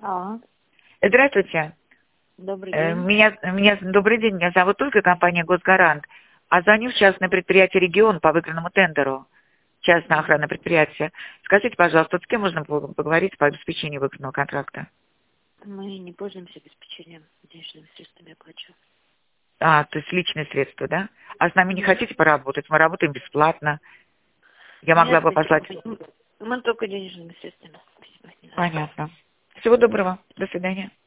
А, Здравствуйте. добрый день. Добрый день. Меня зовут Ольга, компания «Госгарант». А звоню в частное предприятие «Регион» по выигранному тендеру. Частное охранное предприятие. Скажите, пожалуйста, с кем можно поговорить по обеспечению выигранного контракта? Мы не пользуемся обеспечением денежными средствами оплачу. То есть личные средства, да? А с нами не Мгм. хотите поработать? Мы работаем бесплатно. Я могла Нет, бы послать... мы только денежными средствами. Понятно. Всего доброго. До свидания.